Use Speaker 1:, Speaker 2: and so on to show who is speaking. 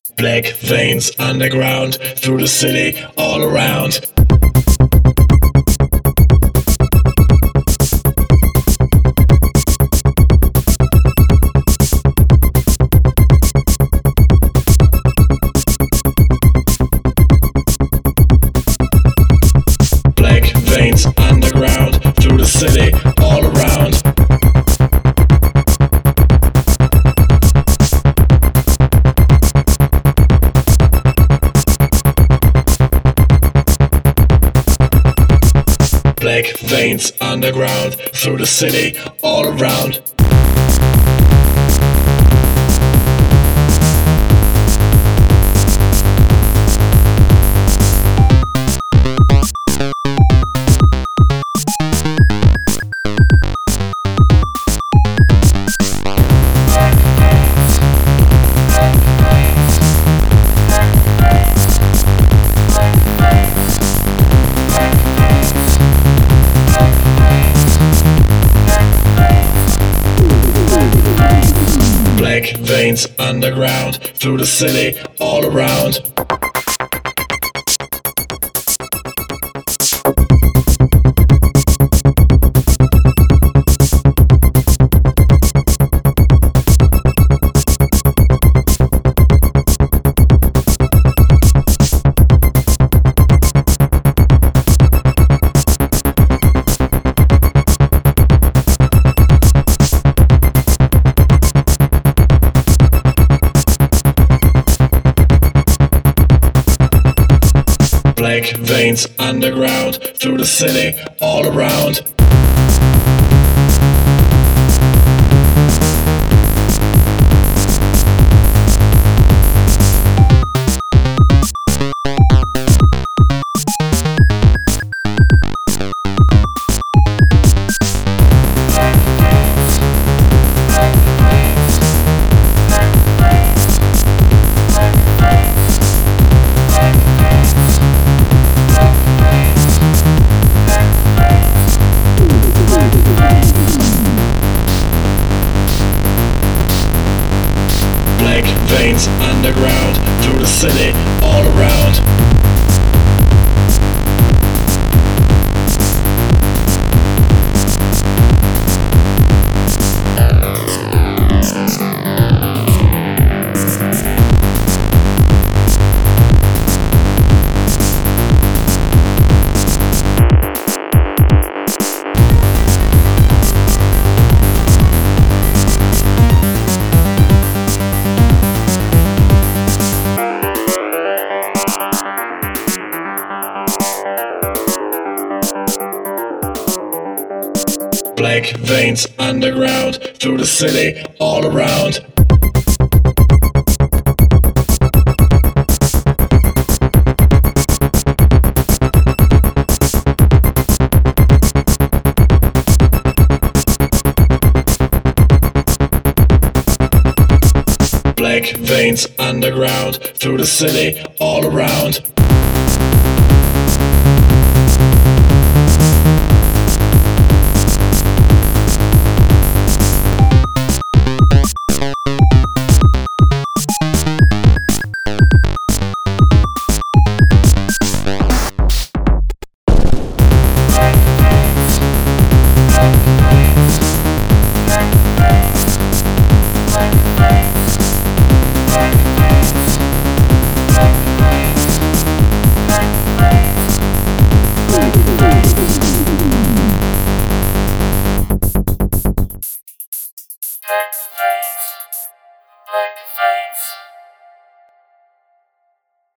Speaker 1: Black veins underground, through the city, all around. Black veins underground, through the city, all around. Black veins underground, through the city, all around. Black veins underground, through the city, all around. Black veins underground, through the city, all around. Black veins underground, through the city, all around. Black veins underground, through the city, all around. Black veins underground, through the city, all around.
Speaker 2: Black